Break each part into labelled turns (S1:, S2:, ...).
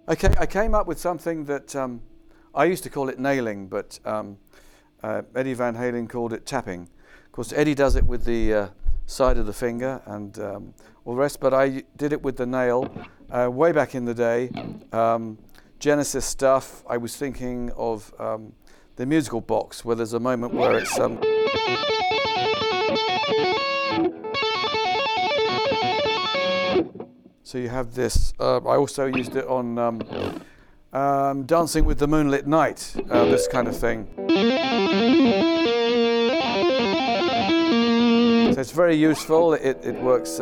S1: Okay, I came up with something that I used to call it nailing, but Eddie Van Halen called it tapping. Of course, Eddie does it with the side of the finger and all the rest, but I did it with the nail way back in the day. Genesis stuff. I was thinking of the musical box, where there's a moment where it's so you have this. I also used it on Dancing with the Moonlit Night, this kind of thing. So it's very useful. It works.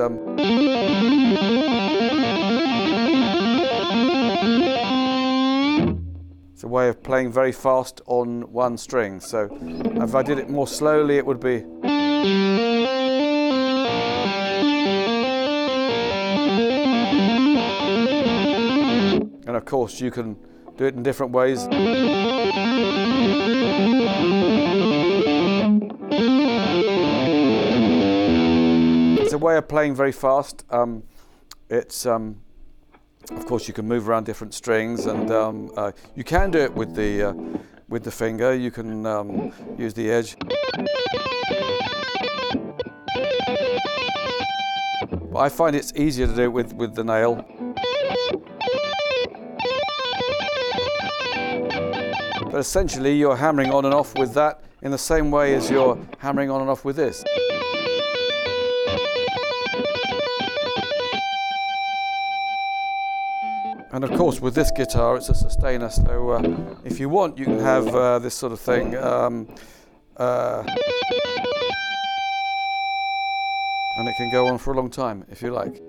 S1: It's a way of playing very fast on one string. So if I did it more slowly, it would be. And of course, you can do it in different ways. It's a way of playing very fast. Of course, you can move around different strings, and you can do it with the finger. You can use the edge. But I find it's easier to do it with the nail. But essentially, you're hammering on and off with that in the same way as you're hammering on and off with this. And of course, with this guitar, it's a sustainer, so if you want, you can have this sort of thing. And it can go on for a long time, if you like.